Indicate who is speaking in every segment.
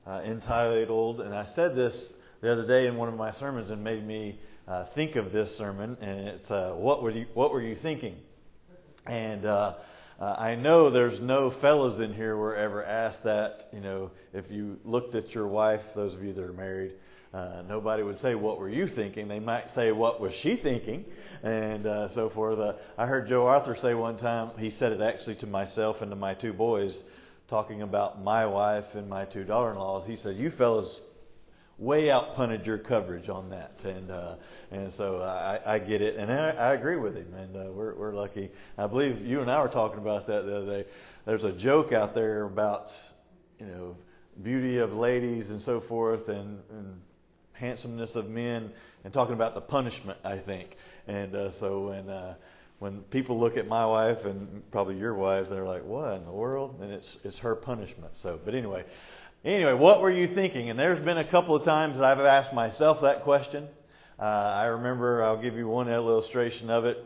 Speaker 1: entitled, and I said this the other day in one of my sermons and made me think of this sermon, and it's what were you thinking? And I know there's no fellas in here were ever asked that. If you looked at your wife, those of you that are married, nobody would say, "What were you thinking?" They might say, "What was she thinking?" And so forth. I heard Joe Arthur say one time, he said it actually to myself and to my two boys, talking about my wife and my two daughter-in-laws. He said, "You fellas way out-punted your coverage on that." And so I get it, and I agree with him, and we're lucky. I believe you and I were talking about that the other day. There's a joke out there about beauty of ladies and so forth, and handsomeness of men, and talking about the punishment, I think. And so when people look at my wife and probably your wives, they're like, "What in the world?" And it's her punishment. So, but anyway, what were you thinking? And there's been a couple of times that I've asked myself that question. I remember, I'll give you one illustration of it.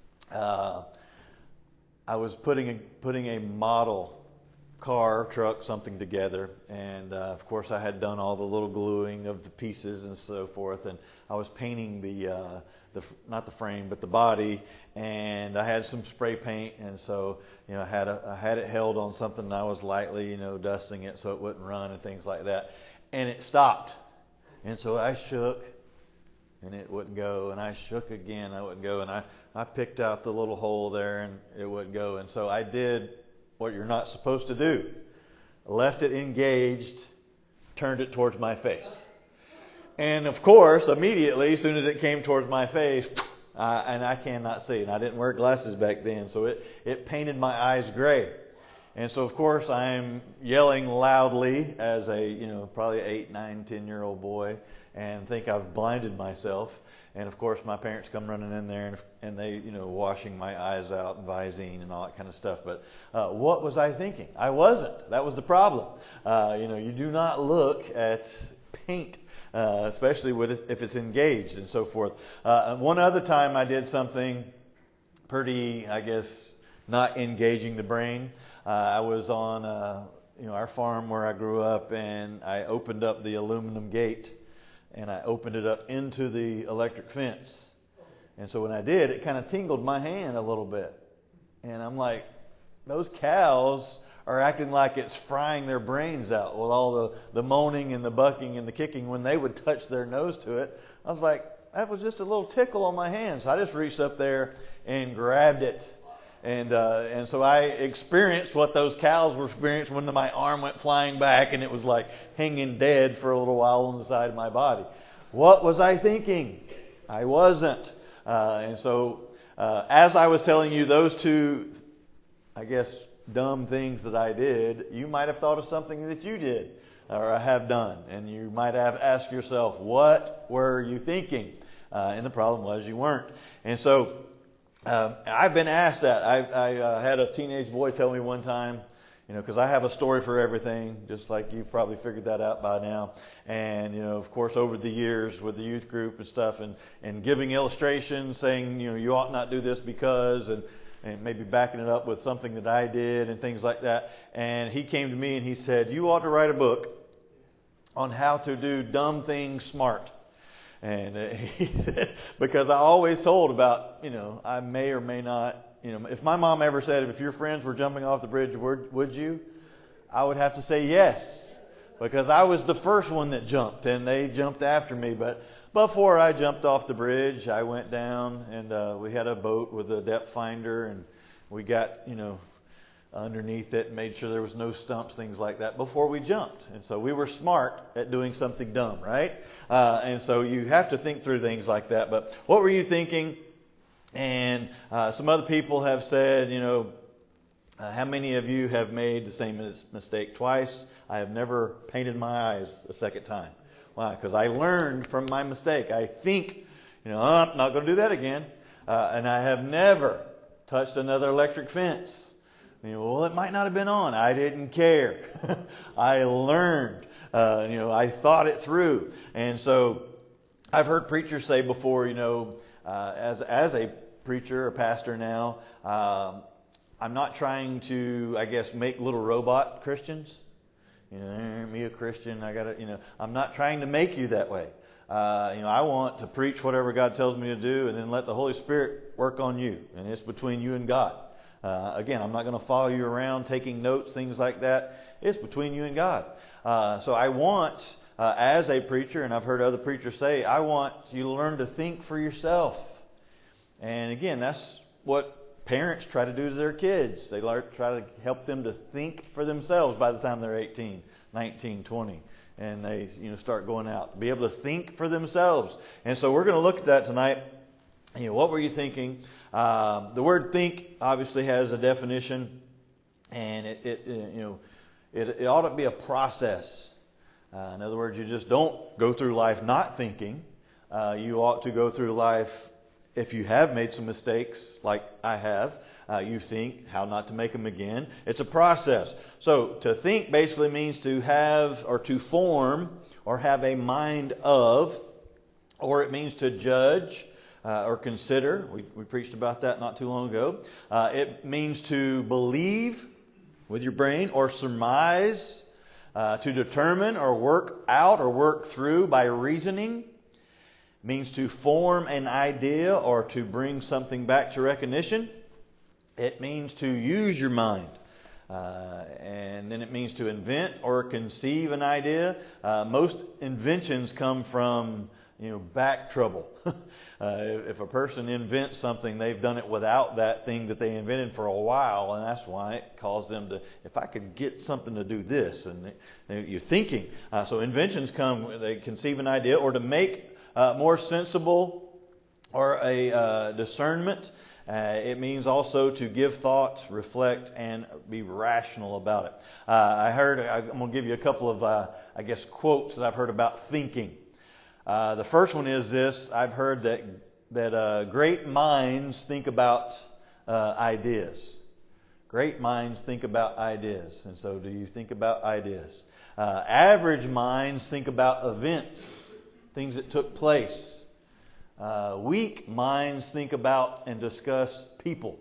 Speaker 1: I was putting a model car, truck, something together, and of course I had done all the little gluing of the pieces and so forth, and I was painting the not the frame but the body, and I had some spray paint, and so I had it held on something, and I was lightly dusting it so it wouldn't run and things like that, and it stopped, and so I shook, and it wouldn't go, and I shook again, I wouldn't go, and I picked out the little hole there, and it wouldn't go, and so I did what you're not supposed to do. Left it engaged, turned it towards my face. And of course, immediately, as soon as it came towards my face, and I cannot see, and I didn't wear glasses back then, so it painted my eyes gray. And so of course I'm yelling loudly as a probably 8, 9, 10-year-old boy, and think I've blinded myself. And of course, my parents come running in there, and they, washing my eyes out and Visine and all that kind of stuff. But what was I thinking? I wasn't. That was the problem. You do not look at paint, especially if it's engaged and so forth. One other time I did something pretty, I guess, not engaging the brain. I was on our farm where I grew up, and I opened up the aluminum gate. And I opened it up into the electric fence. And so when I did, it kind of tingled my hand a little bit. And I'm like, those cows are acting like it's frying their brains out with all the moaning and the bucking and the kicking when they would touch their nose to it. I was like, that was just a little tickle on my hand. So I just reached up there and grabbed it. And so I experienced what those cows were experiencing when my arm went flying back, and it was like hanging dead for a little while on the side of my body. What was I thinking? I wasn't. And so as I was telling you those two, I guess, dumb things that I did, you might have thought of something that you did or have done. And you might have asked yourself, what were you thinking? And the problem was you weren't. And so I've been asked that. I had a teenage boy tell me one time, because I have a story for everything, just like you've probably figured that out by now. And, of course, over the years with the youth group and stuff, and giving illustrations, saying, you ought not do this because, and maybe backing it up with something that I did and things like that. And he came to me and he said, you ought to write a book on how to do dumb things smart. And he said, because I always told about, I may or may not, if my mom ever said, if your friends were jumping off the bridge, would you? I would have to say yes, because I was the first one that jumped, and they jumped after me. But before I jumped off the bridge, I went down, and we had a boat with a depth finder, and we got, underneath it and made sure there was no stumps, things like that, before we jumped. And so we were smart at doing something dumb, right? And so you have to think through things like that. But what were you thinking? And some other people have said, how many of you have made the same mistake twice? I have never painted my eyes a second time. Why? Because I learned from my mistake. I think, I'm not going to do that again. And I have never touched another electric fence. Well, it might not have been on. I didn't care. I learned. I thought it through. And so I've heard preachers say before, as a preacher, a pastor now, I'm not trying to, I guess, make little robot Christians. Me a Christian. I'm not trying to make you that way. I want to preach whatever God tells me to do, and then let the Holy Spirit work on you. And it's between you and God. Again, I'm not going to follow you around taking notes, things like that. It's between you and God. So I want, as a preacher, and I've heard other preachers say, I want you to learn to think for yourself. And again, that's what parents try to do to their kids. They try to help them to think for themselves by the time they're 18, 19, 20. And they start going out. Be able to think for themselves. And so we're going to look at that tonight. What were you thinking? The word think obviously has a definition. And it ought to be a process. In other words, you just don't go through life not thinking. You ought to go through life, if you have made some mistakes, like I have, you think how not to make them again. It's a process. So to think basically means to have or to form or have a mind of, or it means to judge or consider. We preached about that not too long ago. It means to believe with your brain or surmise, to determine or work out or work through by reasoning. Means to form an idea or to bring something back to recognition. It means to use your mind. And then it means to invent or conceive an idea. Most inventions come from back trouble. If a person invents something, they've done it without that thing that they invented for a while, and that's why it caused them to, if I could get something to do this, and you're thinking. So inventions come, they conceive an idea, or to make more sensible, or a discernment. It means also to give thought, reflect, and be rational about it. I'm going to give you a couple of, quotes that I've heard about thinking. The first one is this: I've heard that great minds think about ideas. Great minds think about ideas. And so, do you think about ideas? Average minds think about events, things that took place. Weak minds think about and discuss people.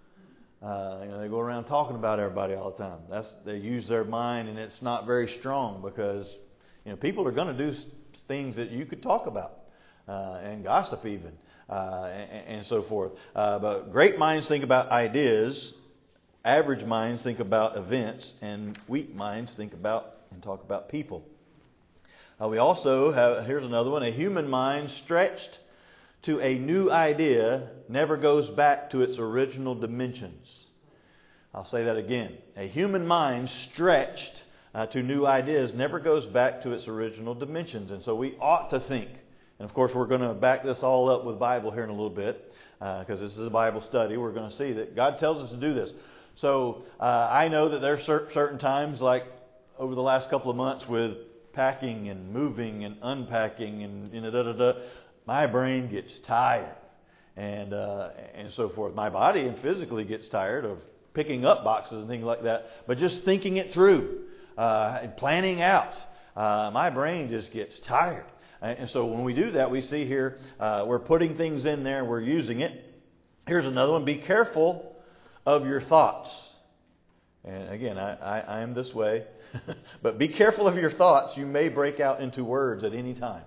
Speaker 1: They go around talking about everybody all the time. They use their mind, and it's not very strong because people are going to do things that you could talk about and gossip even and so forth. But great minds think about ideas. Average minds think about events, and weak minds think about and talk about people. We also have, here's another one, a human mind stretched to a new idea never goes back to its original dimensions. I'll say that again. A human mind stretched to new ideas never goes back to its original dimensions. And so we ought to think. And of course we're going to back this all up with Bible here in a little bit because this is a Bible study. We're going to see that God tells us to do this. So I know that there are certain times, like over the last couple of months with packing and moving and unpacking and my brain gets tired and so forth. My body and physically gets tired of picking up boxes and things like that. But just thinking it through and planning out, my brain just gets tired. And so when we do that, we see here we're putting things in there, we're using it. Here's another one: be careful of your thoughts. And again, I am this way. But be careful of your thoughts. You may break out into words at any time.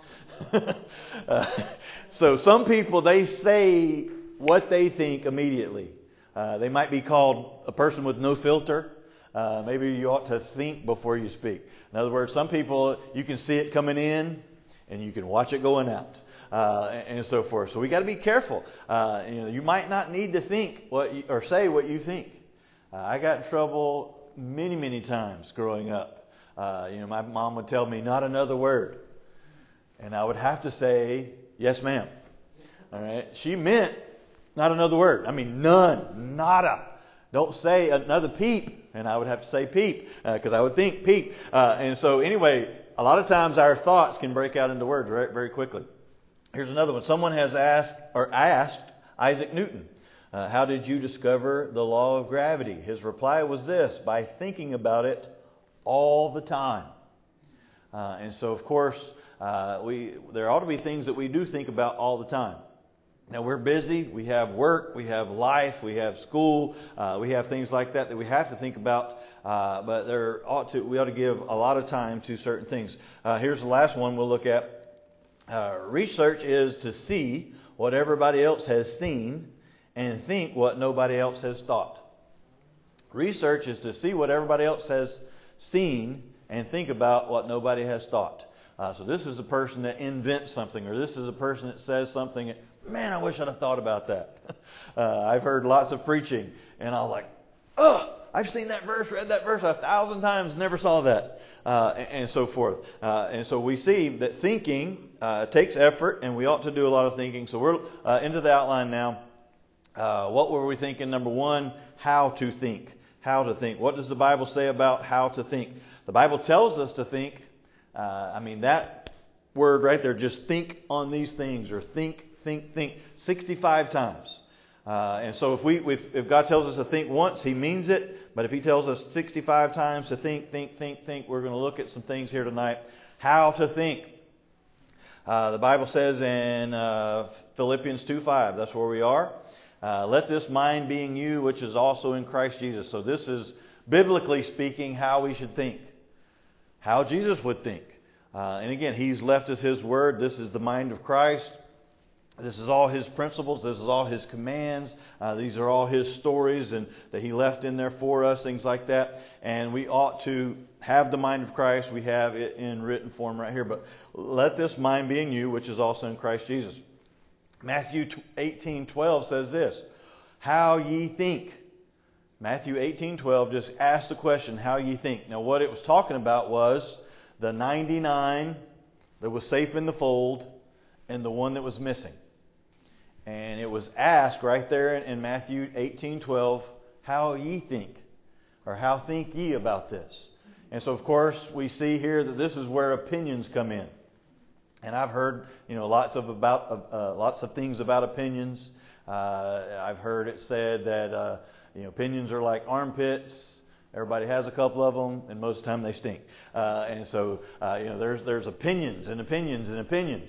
Speaker 1: So some people, they say what they think immediately. They might be called a person with no filter. Maybe you ought to think before you speak. In other words, some people, you can see it coming in and you can watch it going out. And so forth. So we got to be careful. You might not need to think or say what you think. I got in trouble many times growing up. My mom would tell me, not another word. And I would have to say, yes, ma'am. All right. She meant not another word. I mean, none. Nada. Don't say another peep. And I would have to say peep because I would think peep. And so anyway, a lot of times our thoughts can break out into words very, very quickly. Here's another one. Someone has asked Isaac Newton, how did you discover the law of gravity? His reply was this: by thinking about it all the time. And so, of course, there ought to be things that we do think about all the time. Now, we're busy. We have work. We have life. We have school. We have things like that we have to think about but we ought to give a lot of time to certain things. Here's the last one we'll look at. Research is to see what everybody else has seen and think what nobody else has thought. Research is to see what everybody else has seen and think about what nobody has thought. So this is a person that invents something, or this is a person that says something, man, I wish I'd have thought about that. I've heard lots of preaching, and I'm like, I've seen that verse, read that verse 1,000 times, never saw that, and so forth. And so we see that thinking takes effort, and we ought to do a lot of thinking. So we're into the outline now. What were we thinking? Number one, how to think. How to think. What does the Bible say about how to think? The Bible tells us to think. That word right there, just think on these things, or think, 65 times. And so if God tells us to think once, He means it. But if He tells us 65 times to think, we're going to look at some things here tonight. How to think. The Bible says in Philippians 2:5, that's where we are. Let this mind be in you, which is also in Christ Jesus. So this is, biblically speaking, how we should think. How Jesus would think. And again, He's left us His Word. This is the mind of Christ. This is all His principles. This is all His commands. These are all His stories and that He left in there for us, things like that. And we ought to have the mind of Christ. We have it in written form right here. But let this mind be in you, which is also in Christ Jesus. Matthew 18:12 says this, how ye think. Matthew 18:12 just asks the question, how ye think. Now what it was talking about was the 99 that was safe in the fold and the one that was missing. And it was asked right there in Matthew 18:12, how ye think, or how think ye about this? And so of course we see here that this is where opinions come in. And I've heard, lots of things about opinions. I've heard it said that opinions are like armpits. Everybody has a couple of them, and most of the time they stink. And so there's opinions and opinions and opinions.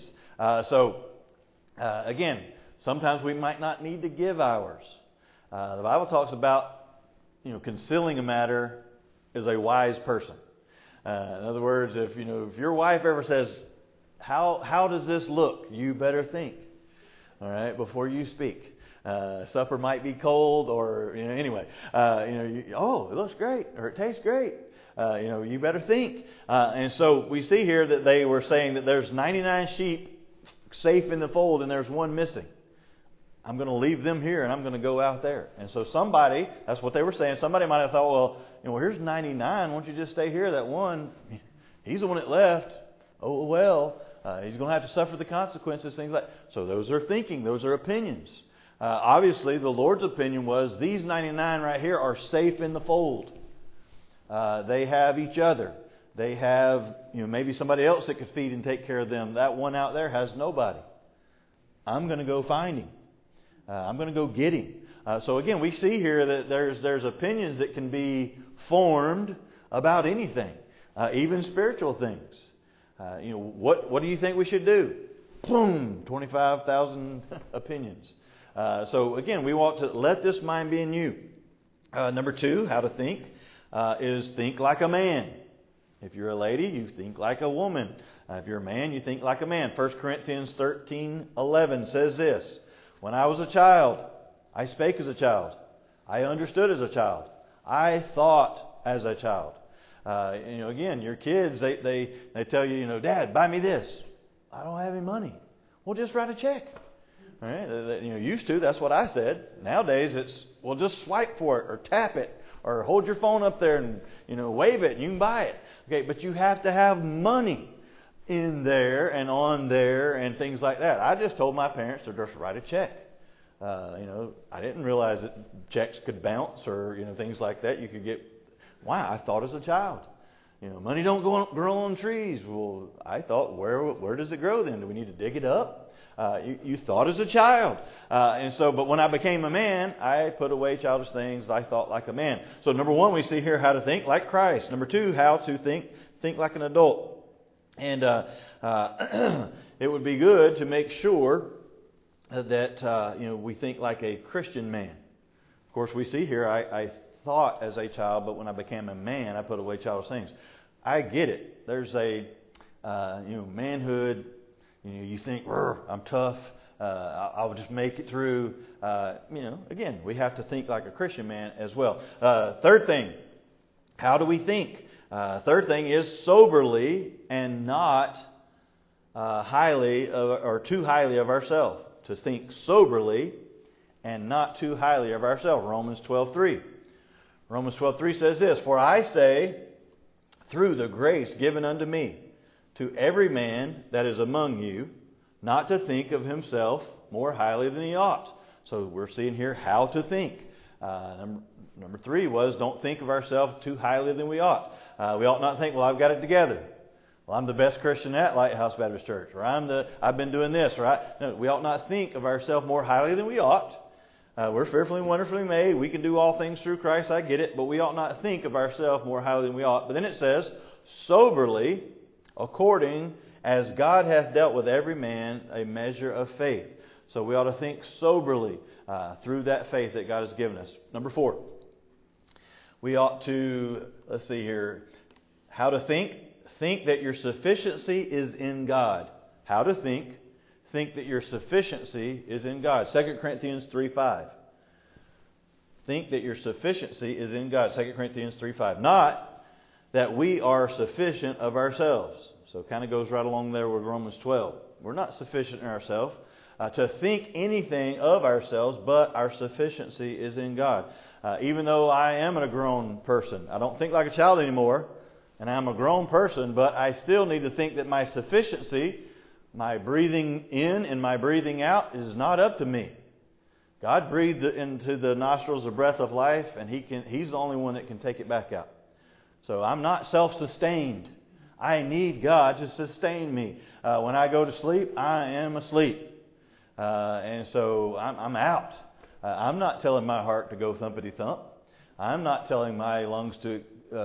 Speaker 1: Again, sometimes we might not need to give ours. The Bible talks about concealing a matter is a wise person. In other words, if your wife ever says, How does this look? You better think, all right, before you speak. Supper might be cold, or anyway. It looks great, or it tastes great. You better think. And so we see here that they were saying that there's 99 sheep safe in the fold, and there's one missing. I'm going to leave them here, and I'm going to go out there. And so somebody, that's what they were saying. Somebody might have thought, well, here's 99. Why don't you just stay here? That one, he's the one that left. Oh well. He's going to have to suffer the consequences, things like that. So those are thinking. Those are opinions. Obviously, the Lord's opinion was these 99 right here are safe in the fold. They have each other. They have maybe somebody else that could feed and take care of them. That one out there has nobody. I'm going to go find him. I'm going to go get him. So again, we see here that there's opinions that can be formed about anything, even spiritual things. What do you think we should do? Boom! 25,000 opinions. So again, we want to let this mind be in you. Number two, how to think, is think like a man. If you're a lady, you think like a woman. If you're a man, you think like a man. 1 Corinthians 13:11 says this, when I was a child, I spake as a child. I understood as a child. I thought as a child. Again, your kids, they tell you, Dad, buy me this. I don't have any money. Well, just write a check. All right? Used to, that's what I said. Nowadays, it's, well, just swipe for it or tap it or hold your phone up there and, wave it and you can buy it. Okay, but you have to have money in there and on there and things like that. I just told my parents to just write a check. I didn't realize that checks could bounce or, things like that. You could get, wow, I thought as a child. Money don't grow on trees. Well, I thought, where does it grow then? Do we need to dig it up? You thought as a child. But when I became a man, I put away childish things. I thought like a man. So number one, we see here how to think like Christ. Number two, how to think like an adult. And it would be good to make sure that we think like a Christian man. Of course, we see here, I thought as a child, but when I became a man, I put away childish things. I get it. There's a manhood. You think, I'm tough. I'll just make it through. Again, we have to think like a Christian man as well. Third thing, how do we think? Third thing is soberly and not highly or too highly of ourselves. To think soberly and not too highly of ourselves. Romans 12:3. Romans 12:3 says this, "For I say, through the grace given unto me, to every man that is among you, not to think of himself more highly than he ought." So we're seeing here how to think. Number 3 was, don't think of ourselves too highly than we ought. We ought not think, well, I've got it together. Well, I'm the best Christian at Lighthouse Baptist Church. Or I've been doing this. Right? No, we ought not think of ourselves more highly than we ought. We're fearfully and wonderfully made. We can do all things through Christ. I get it. But we ought not think of ourselves more highly than we ought. But then it says, soberly, according as God hath dealt with every man a measure of faith. So we ought to think soberly through that faith that God has given us. Number 4, we ought to, let's see here, how to think. Think that your sufficiency is in God. How to think? Think that your sufficiency is in God. 2 Corinthians 3:5. Think that your sufficiency is in God. 2 Corinthians 3:5. Not that we are sufficient of ourselves. So it kind of goes right along there with Romans 12. We're not sufficient in ourselves to think anything of ourselves, but our sufficiency is in God. Even though I am a grown person, I don't think like a child anymore, and I'm a grown person, but I still need to think that my sufficiency, my breathing in and my breathing out, is not up to me. God breathed into the nostrils the breath of life, and He's the only one that can take it back out. So I'm not self-sustained. I need God to sustain me. When I go to sleep, I am asleep. And so I'm out. I'm not telling my heart to go thumpity-thump. I'm not telling my lungs to,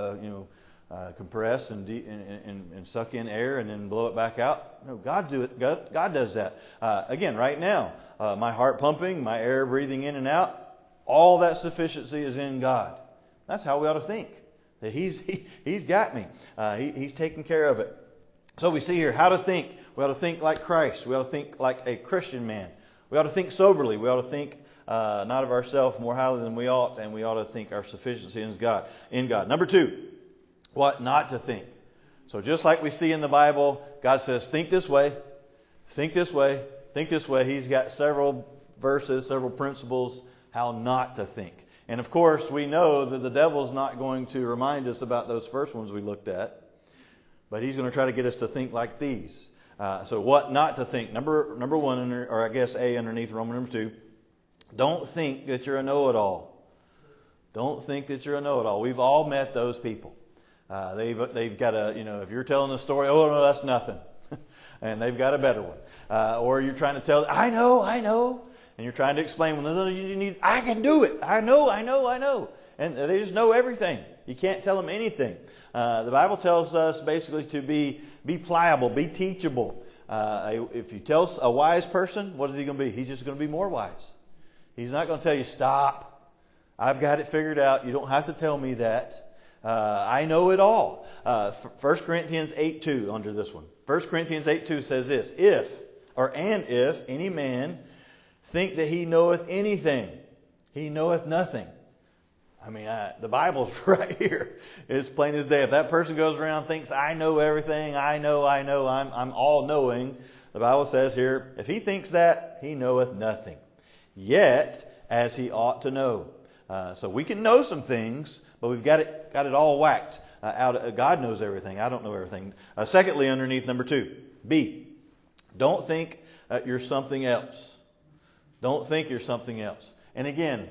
Speaker 1: compress and suck in air and then blow it back out. No, God does that. Again, right now, my heart pumping, my air breathing in and out, all that sufficiency is in God. That's how we ought to think. That He's got me. He's taking care of it. So we see here how to think. We ought to think like Christ. We ought to think like a Christian man. We ought to think soberly. We ought to think not of ourselves more highly than we ought, and we ought to think our sufficiency in God. Number 2, what not to think. So just like we see in the Bible, God says, think this way, think this way, think this way. He's got several verses, several principles how not to think. And of course, we know that the devil's not going to remind us about those first ones we looked at, but he's going to try to get us to think like these. So what not to think. Number 1, or I guess A underneath Roman number 2, don't think that you're a know-it-all. Don't think that you're a know-it-all. We've all met those people. They've got if you're telling a story, oh no, that's nothing. And they've got a better one. Or you're trying to tell, I know. And you're trying to explain, I can do it. I know. And they just know everything. You can't tell them anything. The Bible tells us basically to be pliable, be teachable. If you tell a wise person, what is he going to be? He's just going to be more wise. He's not going to tell you, stop. I've got it figured out. You don't have to tell me that. I know it all. 1 Corinthians 8:2 under this one. 1 Corinthians 8:2 says this, if any man think that he knoweth anything, he knoweth nothing. I mean, the Bible's right here. It's plain as day. If that person goes around and thinks, I know everything, I know, I'm all-knowing, the Bible says here, if he thinks that, he knoweth nothing. Yet, as he ought to know. So we can know some things, but we've got it all whacked out. God knows everything. I don't know everything. Secondly, underneath number 2, B, don't think you're something else. Don't think you're something else. And again,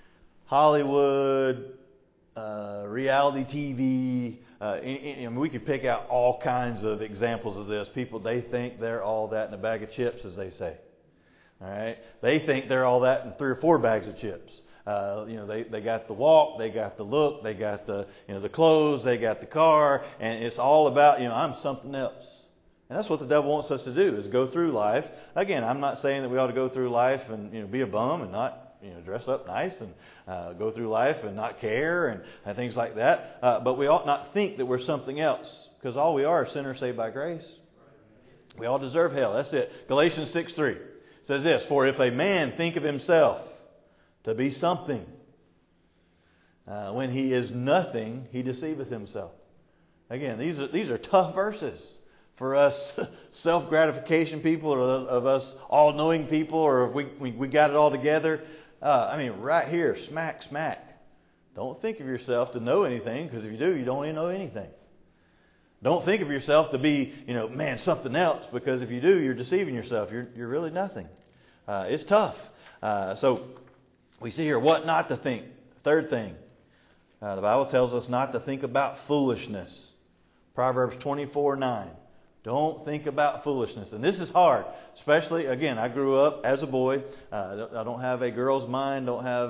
Speaker 1: Hollywood, reality TV, and we could pick out all kinds of examples of this. People, they think they're all that in a bag of chips, as they say. All right, they think they're all that in 3 or 4 bags of chips. They got the walk, they got the look, they got the clothes, they got the car, and it's all about I'm something else. And that's what the devil wants us to do, is go through life. Again, I'm not saying that we ought to go through life and be a bum and not dress up nice and go through life and not care and things like that. But we ought not think that we're something else, because all we are sinners saved by grace. We all deserve hell. That's it. Galatians 6:3 says this: "For if a man think of himself to be something, when he is nothing, he deceiveth himself." Again, these are tough verses for us self-gratification people, or of us all-knowing people, or if we got it all together. Right here, smack. Don't think of yourself to know anything, because if you do, you don't even know anything. Don't think of yourself to be, something else, because if you do, you're deceiving yourself. You're really nothing. It's tough. So we see here what not to think. Third thing, the Bible tells us not to think about foolishness. Proverbs 24:9. Don't think about foolishness. And this is hard. Especially, again, I grew up as a boy. I don't have a girl's mind. Don't have,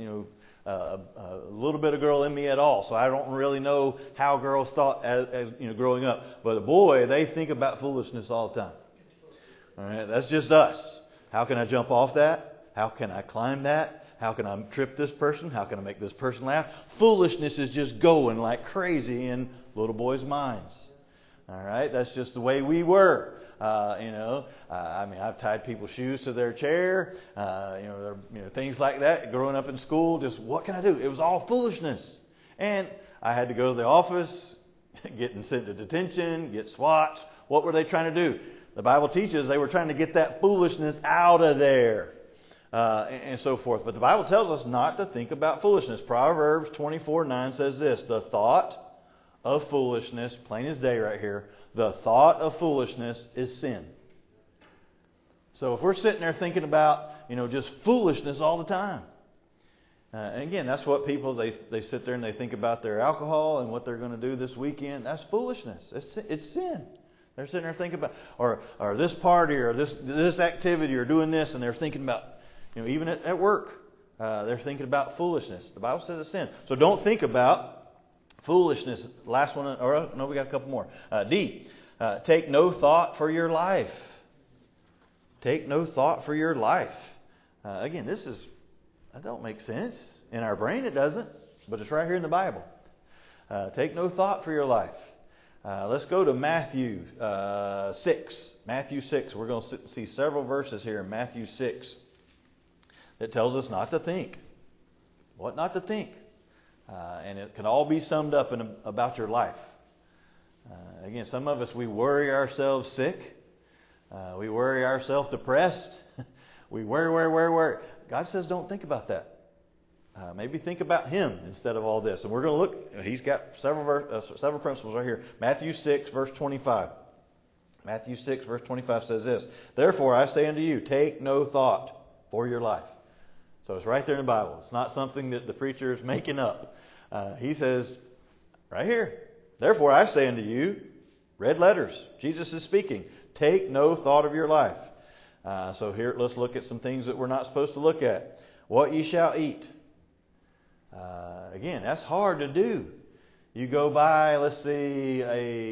Speaker 1: a little bit of girl in me at all. So I don't really know how girls thought as growing up. But a boy, they think about foolishness all the time. All right, that's just us. How can I jump off that? How can I climb that? How can I trip this person? How can I make this person laugh? Foolishness is just going like crazy in little boys' minds. All right, that's just the way we were. I've tied people's shoes to their chair. Things like that. Growing up in school, just what can I do? It was all foolishness, and I had to go to the office, getting sent to detention, get swats. What were they trying to do? The Bible teaches they were trying to get that foolishness out of there, and so forth. But the Bible tells us not to think about foolishness. Proverbs 24:9 says this: "The thought of foolishness," plain as day right here, "the thought of foolishness is sin." So if we're sitting there thinking about, just foolishness all the time, and again, that's what people, they sit there and they think about their alcohol and what they're going to do this weekend. That's foolishness. It's sin. They're sitting there thinking about, or this party, or this activity, or doing this, and they're thinking about, even at work, they're thinking about foolishness. The Bible says it's sin. So don't think about foolishness. Last one, we got a couple more. D, take no thought for your life. Take no thought for your life. Again, that don't make sense. In our brain it doesn't, but it's right here in the Bible. Take no thought for your life. Let's go to Matthew 6. Matthew 6. We're going to see several verses here in Matthew 6 that tells us not to think. What not to think. And it can all be summed up about your life. Again, some of us, we worry ourselves sick. We worry ourselves depressed. We worry. God says don't think about that. Maybe think about Him instead of all this. And we're going to look. He's got several principles right here. Matthew 6, verse 25. Matthew 6, verse 25 says this: "Therefore I say unto you, take no thought for your life." So it's right there in the Bible. It's not something that the preacher is making up. He says, right here, "Therefore I say unto you," red letters, Jesus is speaking, "take no thought of your life." So here, let's look at some things that we're not supposed to look at. What ye shall eat. Again, that's hard to do. You go by, let's see,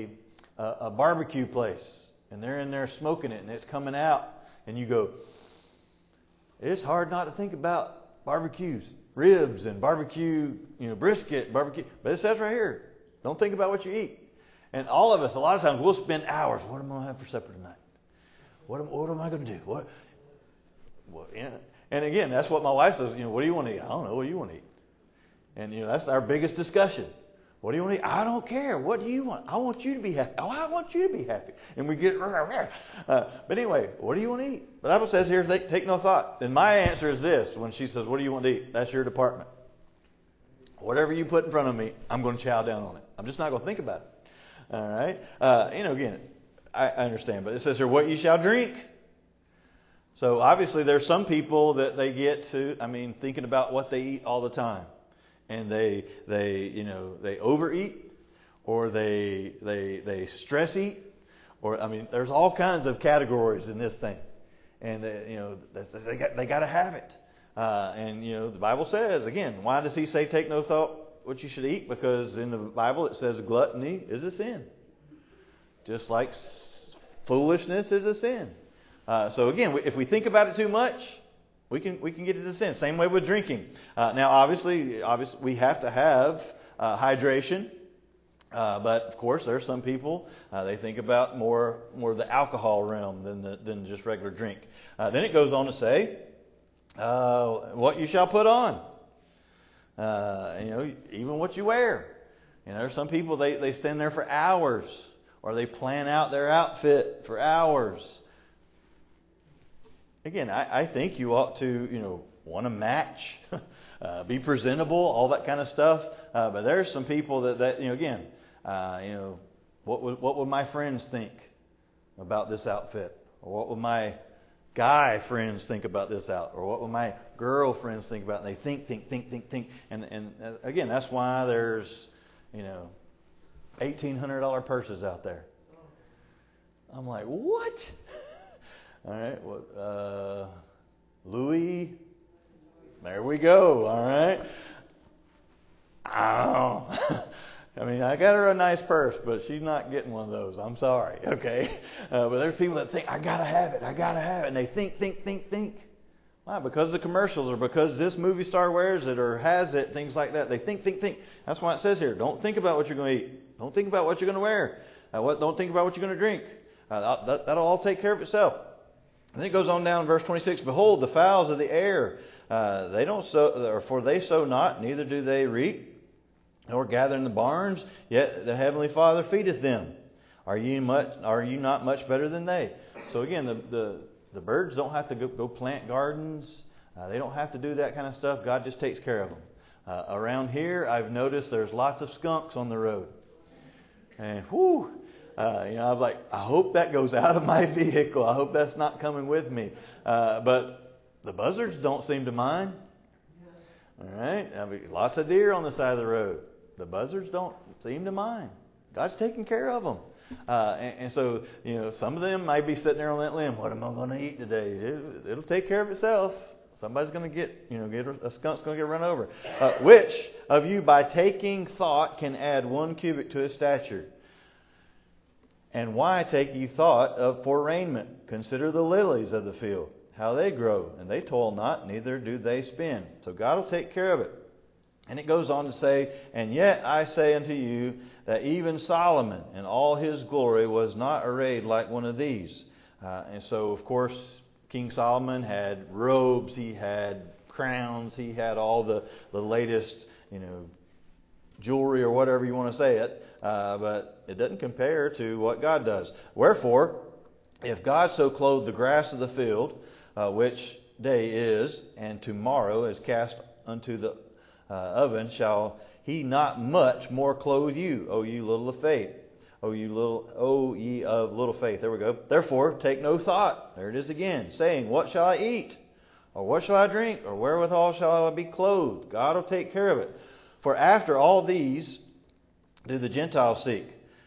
Speaker 1: a barbecue place, and they're in there smoking it, and it's coming out, and you go, it's hard not to think about barbecues, ribs, and barbecue, brisket, barbecue. But it says right here, don't think about what you eat. And all of us, a lot of times, we'll spend hours. What am I going to have for supper tonight? What am I going to do? What? And again, that's what my wife says. What do you want to eat? I don't know. What do you want to eat? And that's our biggest discussion. What do you want to eat? I don't care. What do you want? I want you to be happy. Oh, I want you to be happy. And we get but anyway, what do you want to eat? The Bible says here, take no thought. And my answer is this: when she says, "What do you want to eat?" That's your department. Whatever you put in front of me, I'm going to chow down on it. I'm just not going to think about it. All right. Again, I understand, but it says here, "What you shall drink." So obviously, there's some people that they get to, thinking about what they eat all the time. And they overeat, or they stress eat, or there's all kinds of categories in this thing, and they got to have it. The Bible says again, why does He say take no thought what you should eat? Because in the Bible it says gluttony is a sin, just like foolishness is a sin. So again, if we think about it too much, We can get into sin. Same way with drinking. Now, obviously, we have to have hydration. But of course, there are some people they think about more the alcohol realm than just regular drink. Then it goes on to say, what you shall put on. Even what you wear. There's some people they stand there for hours, or they plan out their outfit for hours. Again, I think you ought to want to match, be presentable, all that kind of stuff. But there's some people that again, what would my friends think about this outfit, or what would my guy friends think about this out, or what would my girlfriends think about it? And they think, and again, that's why there's $1,800 purses out there. I'm like, what? All right, Louis. There we go. All right. Oh. I got her a nice purse, but she's not getting one of those. I'm sorry. Okay. But there's people that think, I gotta have it. And they think. Why? Because of the commercials, or because this movie star wears it or has it, things like that. They think. That's why it says here, don't think about what you're going to eat. Don't think about what you're going to wear. Don't think about what you're going to drink. That'll all take care of itself. And then it goes on down in verse 26. Behold, the fowls of the air, they don't sow, for they sow not, neither do they reap, nor gather in the barns, yet the Heavenly Father feedeth them. Are you not much better than they? So again, the birds don't have to go plant gardens. They don't have to do that kind of stuff. God just takes care of them. Around here, I've noticed there's lots of skunks on the road. And I was like, I hope that goes out of my vehicle. I hope that's not coming with me. But the buzzards don't seem to mind. All right, lots of deer on the side of the road. The buzzards don't seem to mind. God's taking care of them. And so, some of them might be sitting there on that limb. What am I going to eat today? It'll take care of itself. Somebody's going to a skunk's going to get run over. Which of you, by taking thought, can add 1 cubit to his stature? And why take ye thought for raiment? Consider the lilies of the field, how they grow, and they toil not, neither do they spin. So God will take care of it. And it goes on to say, and yet I say unto you that even Solomon in all his glory was not arrayed like one of these. And so, of course, King Solomon had robes, he had crowns, he had all the latest, jewelry or whatever you want to say it. But it doesn't compare to what God does. Wherefore, if God so clothe the grass of the field, which day is, and tomorrow is cast unto the oven, shall He not much more clothe you, O ye little of faith? O ye of little faith. There we go. Therefore, take no thought. There it is again, saying, what shall I eat? Or what shall I drink? Or wherewithal shall I be clothed? God will take care of it. For after all these do the Gentiles seek.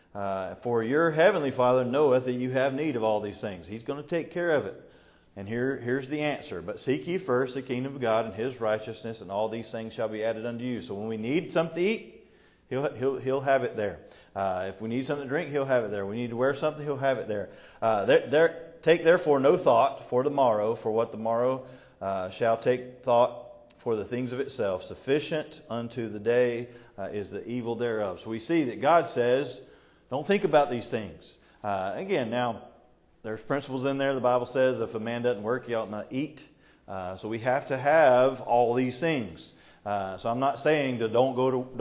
Speaker 1: For your heavenly Father knoweth that you have need of all these things. He's going to take care of it. And here's the answer. But seek ye first the kingdom of God and His righteousness, and all these things shall be added unto you. So when we need something to eat, He'll have it there. If we need something to drink, He'll have it there. We need to wear something, He'll have it there. Take therefore no thought for tomorrow, for what tomorrow shall take thought for the things of itself. Sufficient unto the day is the evil thereof. So we see that God says, don't think about these things. Again, now, there's principles in there. The Bible says if a man doesn't work, he ought not eat. So we have to have all these things. So I'm not saying that don't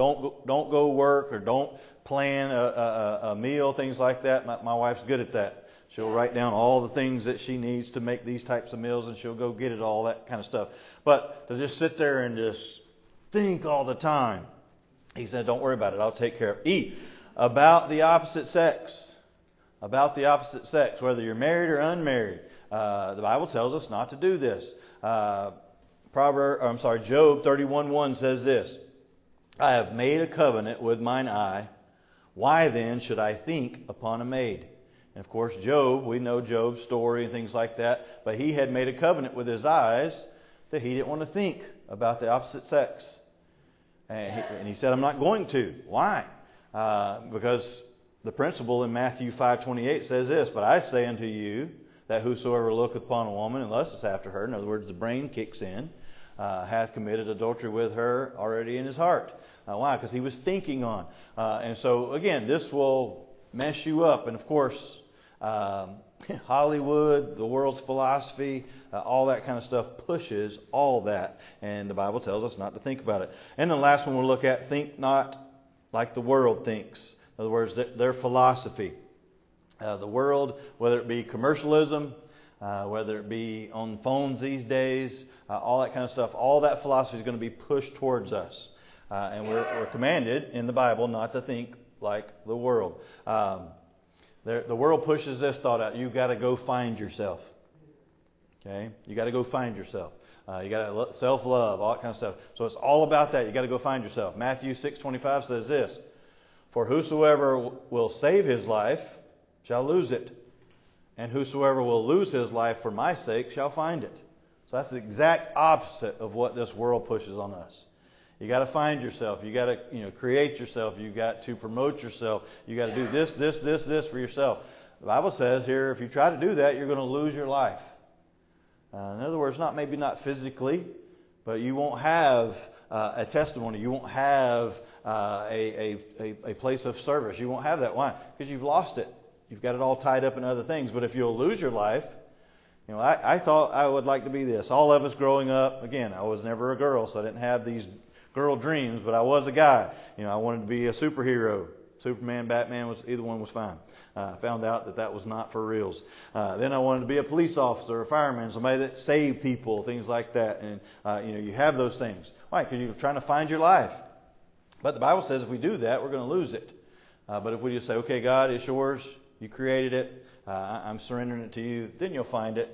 Speaker 1: go work or don't plan a meal, things like that. My wife's good at that. She'll write down all the things that she needs to make these types of meals, and she'll go get it, all that kind of stuff. But to just sit there and just think all the time, He said, don't worry about it. I'll take care of it. Eat about the opposite sex. About the opposite sex, whether you're married or unmarried. The Bible tells us not to do this. Job 31:1 says this, I have made a covenant with mine eye. Why then should I think upon a maid? And of course, Job, we know Job's story and things like that. But he had made a covenant with his eyes that he didn't want to think about the opposite sex. And he said, I'm not going to. Why? Because the principle in Matthew 5:28 says this, but I say unto you that whosoever looketh upon a woman and lusteth after her, in other words, the brain kicks in, hath committed adultery with her already in his heart. Why? Because he was thinking on. And so, again, this will mess you up. And, of course, Hollywood, the world's philosophy, all that kind of stuff pushes all that. And the Bible tells us not to think about it. And the last one we'll look at, think not like the world thinks. In other words, their philosophy. The world, whether it be commercialism, whether it be on phones these days, all that kind of stuff, all that philosophy is going to be pushed towards us. And we're commanded in the Bible not to think like the world. The world pushes this thought out. You've got to go find yourself. Okay? You got to go find yourself. You got to self-love, all that kind of stuff. So it's all about that. You got to go find yourself. Matthew 6:25 says this: "For whosoever will save his life shall lose it, and whosoever will lose his life for my sake shall find it." So that's the exact opposite of what this world pushes on us. You got to find yourself. You got to create yourself. You got to promote yourself. You got to do this for yourself. The Bible says here, if you try to do that, you're going to lose your life. In other words, maybe not physically, but you won't have a testimony. You won't have a place of service. You won't have that. Why? Because you've lost it. You've got it all tied up in other things. But if you'll lose your life, I thought I would like to be this. All of us growing up, again, I was never a girl, so I didn't have these girl dreams, but I was a guy. I wanted to be a superhero. Superman, Batman, either one was fine. I found out that was not for reals. Then I wanted to be a police officer, a fireman, somebody that saved people, things like that. And you have those things. Why? Because you're trying to find your life. But the Bible says if we do that, we're going to lose it. But if we just say, okay, God, it's yours. You created it. I'm surrendering it to you. Then you'll find it.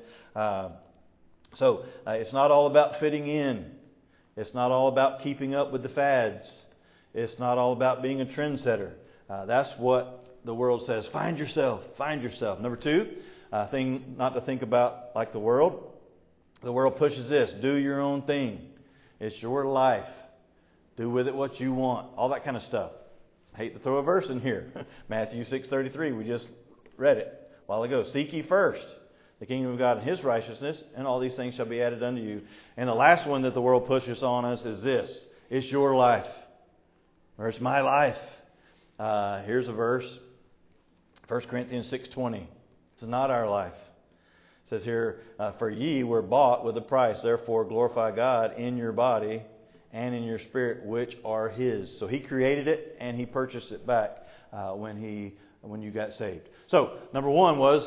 Speaker 1: So it's not all about fitting in. It's not all about keeping up with the fads. It's not all about being a trendsetter. That's what the world says. Find yourself. Find yourself. Number two, thing not to think about like the world. The world pushes this. Do your own thing. It's your life. Do with it what you want. All that kind of stuff. I hate to throw a verse in here. Matthew 6:33. We just read it a while ago. Seek ye first the kingdom of God and His righteousness, and all these things shall be added unto you. And the last one that the world pushes on us is this. It's your life. Or it's my life. Here's a verse. 1 Corinthians 6:20. It's not our life. It says here, "For ye were bought with a price. Therefore glorify God in your body and in your spirit, which are His." So He created it and He purchased it back when you got saved. So, number one was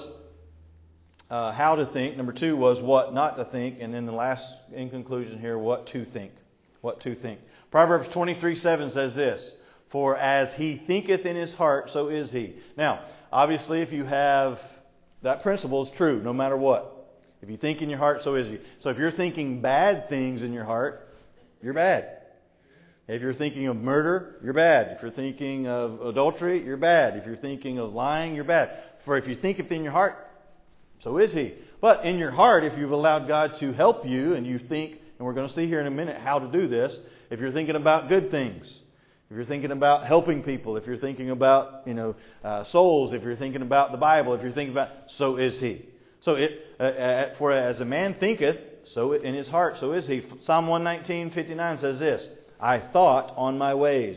Speaker 1: how to think. Number two was what not to think. And then the last, in conclusion here, what to think. What to think. Proverbs 23:7 says this: "For as he thinketh in his heart, so is he." Now, obviously, if you have that principle, is true no matter what. If you think in your heart, so is he. So if you're thinking bad things in your heart, you're bad. If you're thinking of murder, you're bad. If you're thinking of adultery, you're bad. If you're thinking of lying, you're bad. For if you think it in your heart, so is he. But in your heart, if you've allowed God to help you and you think, and we're going to see here in a minute how to do this, if you're thinking about good things, if you're thinking about helping people, if you're thinking about souls, if you're thinking about the Bible, if you're thinking about, so is he. So for as a man thinketh, so in his heart, so is he. Psalm 119:59 says this: "I thought on my ways."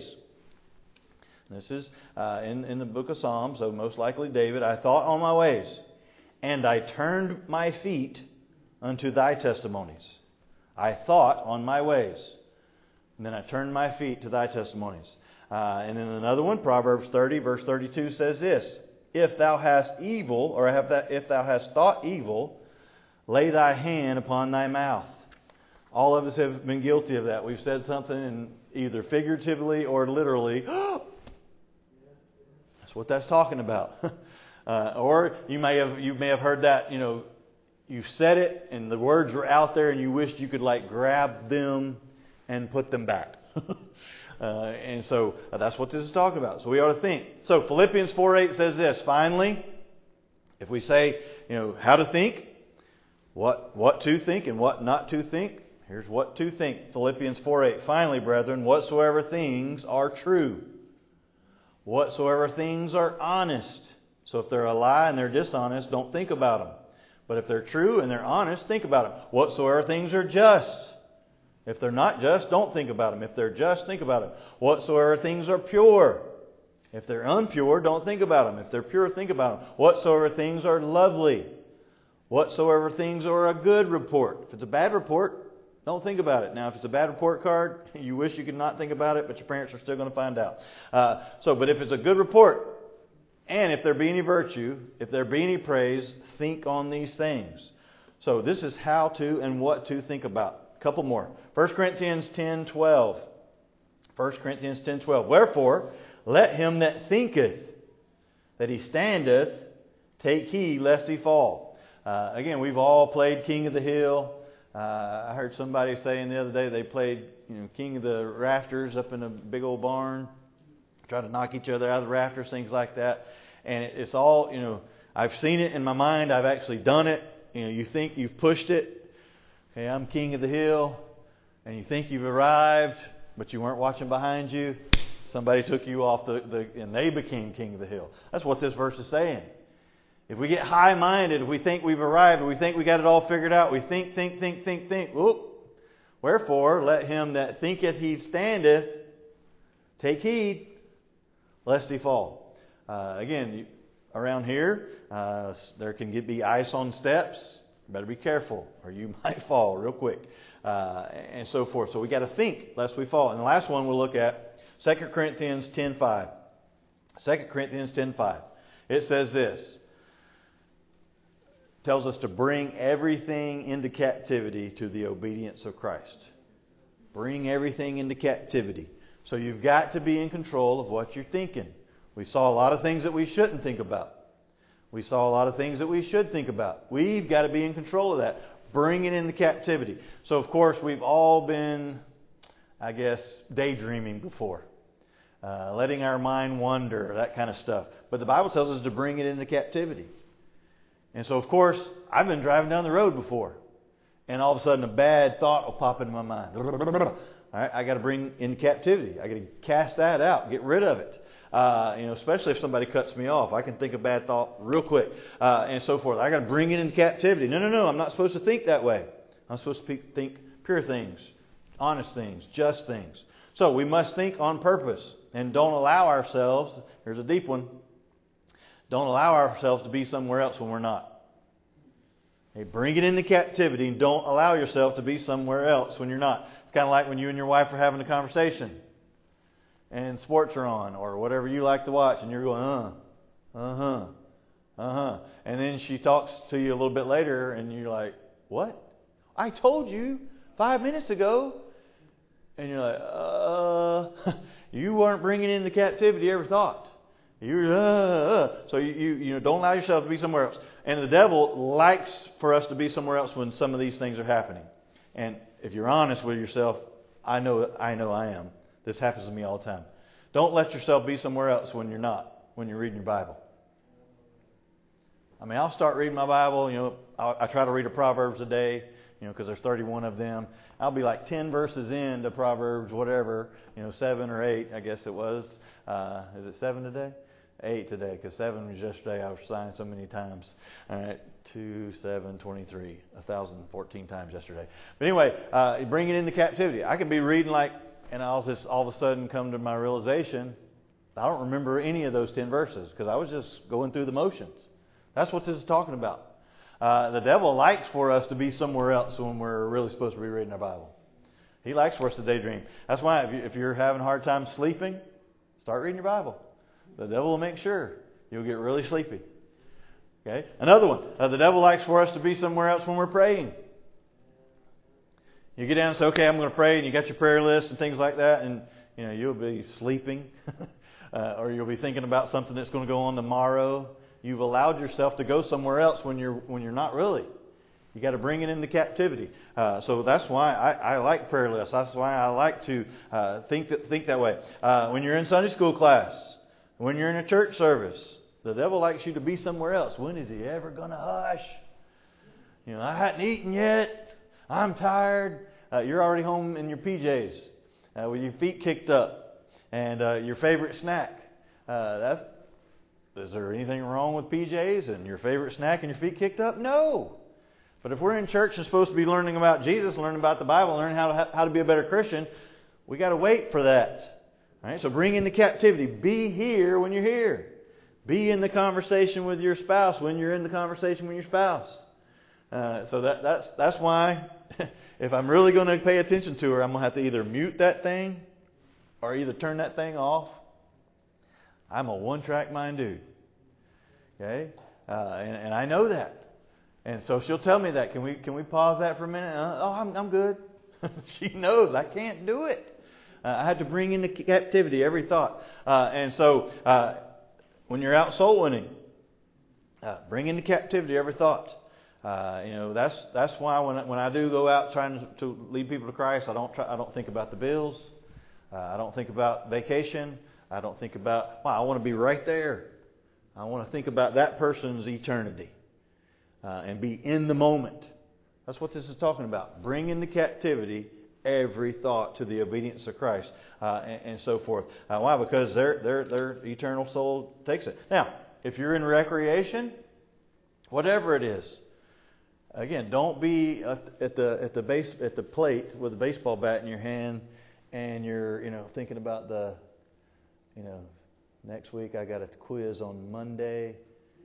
Speaker 1: This is in the book of Psalms, so most likely David. "I thought on my ways, and I turned my feet unto thy testimonies." I thought on my ways, and then I turned my feet to thy testimonies. And then another one, Proverbs 30, verse 32 says this: "If thou hast evil, or if thou hast thought evil, lay thy hand upon thy mouth." All of us have been guilty of that. We've said something, and either figuratively or literally, that's what that's talking about. Or you may have heard that, you said it and the words were out there and you wished you could grab them and put them back. And so that's what this is talking about. So we ought to think. So Philippians 4:8 says this: "Finally, if we say, how to think, what to think and what not to think, here's what to think." Philippians 4:8. "Finally, brethren, whatsoever things are true, whatsoever things are honest." So if they're a lie and they're dishonest, don't think about them. But if they're true and they're honest, think about them. Whatsoever things are just. If they're not just, don't think about them. If they're just, think about them. Whatsoever things are pure. If they're impure, don't think about them. If they're pure, think about them. Whatsoever things are lovely. Whatsoever things are a good report. If it's a bad report, don't think about it. Now, if it's a bad report card, you wish you could not think about it, but your parents are still going to find out. But if it's a good report, and if there be any virtue, if there be any praise, think on these things. So this is how to and what to think about. A couple more. 1 Corinthians 10:12. 1 Corinthians 10:12. Wherefore, let him that thinketh that he standeth take heed lest he fall. Again, we've all played King of the Hill. I heard somebody saying the other day they played King of the Rafters up in a big old barn. Try to knock each other out of the rafters, things like that. And it's all, I've seen it in my mind. I've actually done it. You think you've pushed it. Okay, I'm king of the hill. And you think you've arrived, but you weren't watching behind you. Somebody took you off and they became king of the hill. That's what this verse is saying. If we get high-minded, if we think we've arrived, if we think we got it all figured out, we think. Whoop. Wherefore, let him that thinketh he standeth take heed lest he fall. Again, around here, there can be ice on steps. You better be careful, or you might fall real quick, and so forth. So we got to think lest we fall. And the last one we'll look at, 2 Corinthians 10:5. 2 Corinthians 10:5. It says this. Tells us to bring everything into captivity to the obedience of Christ. Bring everything into captivity. So you've got to be in control of what you're thinking. We saw a lot of things that we shouldn't think about. We saw a lot of things that we should think about. We've got to be in control of that. Bring it into captivity. So, of course, we've all been, daydreaming before. Letting our mind wander, that kind of stuff. But the Bible tells us to bring it into captivity. And so, of course, I've been driving down the road before. And all of a sudden a bad thought will pop into my mind. All right, I got to bring in captivity. I got to cast that out, get rid of it. Especially if somebody cuts me off, I can think a bad thought real quick, and so forth. I got to bring it into captivity. No, I'm not supposed to think that way. I'm supposed to think pure things, honest things, just things. So we must think on purpose and don't allow ourselves. Here's a deep one. Don't allow ourselves to be somewhere else when we're not. Okay, bring it into captivity and don't allow yourself to be somewhere else when you're not. It's kind of like when you and your wife are having a conversation and sports are on or whatever you like to watch and you're going, And then she talks to you a little bit later and you're like, what? I told you 5 minutes ago. And you're like, you weren't bringing into captivity every thought. So you don't allow yourself to be somewhere else. And the devil likes for us to be somewhere else when some of these things are happening. And if you're honest with yourself, I know I am. This happens to me all the time. Don't let yourself be somewhere else when you're not, when you're reading your Bible. I'll start reading my Bible. I try to read a Proverbs a day, because there's 31 of them. I'll be like 10 verses into Proverbs, whatever, 7 or 8, I guess it was. Is it 7 today? 8 today, because 7 was yesterday. I was signed so many times. All right, 2, 7, 23, 1,014 times yesterday. But anyway, bring it into captivity. I could be reading and I'll just all of a sudden come to my realization, I don't remember any of those 10 verses, because I was just going through the motions. That's what this is talking about. The devil likes for us to be somewhere else when we're really supposed to be reading our Bible. He likes for us to daydream. That's why if you're having a hard time sleeping, start reading your Bible. The devil will make sure you'll get really sleepy. Okay. Another one. The devil likes for us to be somewhere else when we're praying. You get down and say, okay, I'm going to pray, and you got your prayer list and things like that, and you'll be sleeping, or you'll be thinking about something that's going to go on tomorrow. You've allowed yourself to go somewhere else when you're not really. You got to bring it into captivity. So that's why I like prayer lists. That's why I like to think that way. When you're in Sunday school class, when you're in a church service, the devil likes you to be somewhere else. When is he ever going to hush? I hadn't eaten yet. I'm tired. You're already home in your PJs with your feet kicked up and your favorite snack. Is there anything wrong with PJs and your favorite snack and your feet kicked up? No. But if we're in church and supposed to be learning about Jesus, learning about the Bible, learning how to be a better Christian, we got to wait for that. All right? So bring into captivity. Be here when you're here. Be in the conversation with your spouse when you're in the conversation with your spouse. So that's why if I'm really going to pay attention to her, I'm going to have to either mute that thing or either turn that thing off. I'm a one-track mind dude. Okay? And I know that. And so she'll tell me that. Can we pause that for a minute? I'm good. She knows I can't do it. I had to bring into captivity every thought. And so when you're out soul winning, bring into captivity every thought. That's why when I do go out trying to lead people to Christ, I don't think about the bills. I don't think about vacation. I don't think about, I want to be right there. I want to think about that person's eternity and be in the moment. That's what this is talking about. Bring into captivity every thought to the obedience of Christ and so forth. Why? Because their eternal soul takes it. Now, if you're in recreation, whatever it is, again, don't be at the plate with a baseball bat in your hand and you're thinking about next week I got a quiz on Monday.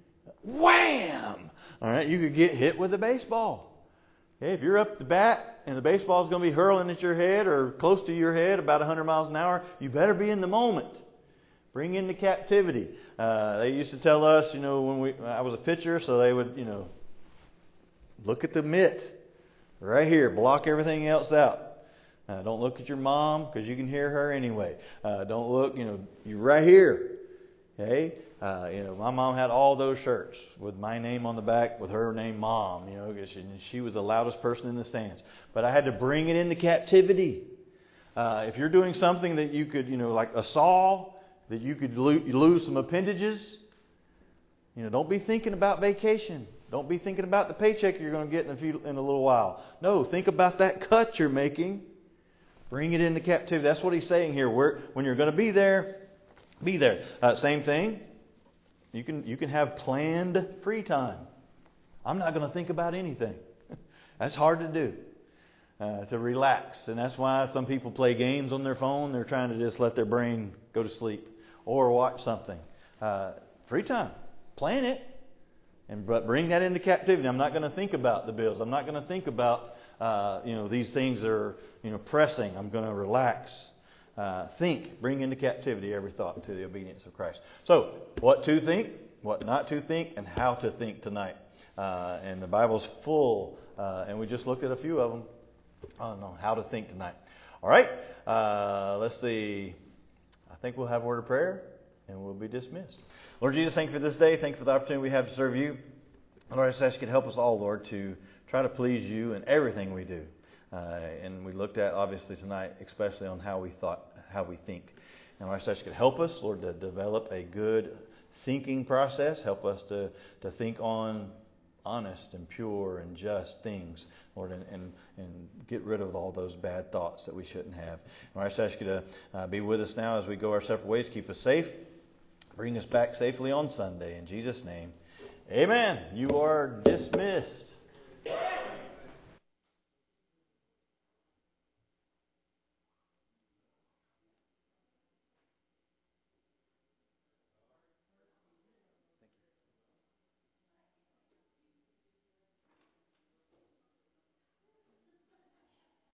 Speaker 1: Wham! All right, you could get hit with a baseball. Okay, if you're up at the bat and the baseball is going to be hurling at your head or close to your head about 100 miles an hour, you better be in the moment. Bring into captivity. They used to tell us, when I was a pitcher, so they would, look at the mitt right here, block everything else out. Don't look at your mom because you can hear her anyway. Don't look, you're right here. Okay? My mom had all those shirts with my name on the back with her name Mom, because she was the loudest person in the stands. But I had to bring it into captivity. If you're doing something that you could, like a saw, that you could lose some appendages, don't be thinking about vacation. Don't be thinking about the paycheck you're going to get in a little while. No, think about that cut you're making. Bring it into captivity. That's what he's saying here. When you're going to be there, be there. Same thing. You can have planned free time. I'm not going to think about anything. That's hard to do. To relax. And that's why some people play games on their phone. They're trying to just let their brain go to sleep. Or watch something. Free time. Plan it. But bring that into captivity. I'm not going to think about the bills. I'm not going to think about these things are pressing. I'm going to relax. Bring into captivity every thought to the obedience of Christ. So, what to think, what not to think, and how to think tonight. And the Bible's full, and we just looked at a few of them on how to think tonight. All right, let's see. I think we'll have a word of prayer, and we'll be dismissed. Lord Jesus, thank you for this day. Thank you for the opportunity we have to serve you. Lord, I just ask you to help us all, Lord, to try to please you in everything we do. And we looked at, obviously, tonight, especially on how we think. And Lord, I just ask you to help us, Lord, to develop a good thinking process. Help us to think on honest and pure and just things, Lord, and get rid of all those bad thoughts that we shouldn't have. And I just ask you to be with us now as we go our separate ways. Keep us safe. Bring us back safely on Sunday. In Jesus' name, amen. You are dismissed.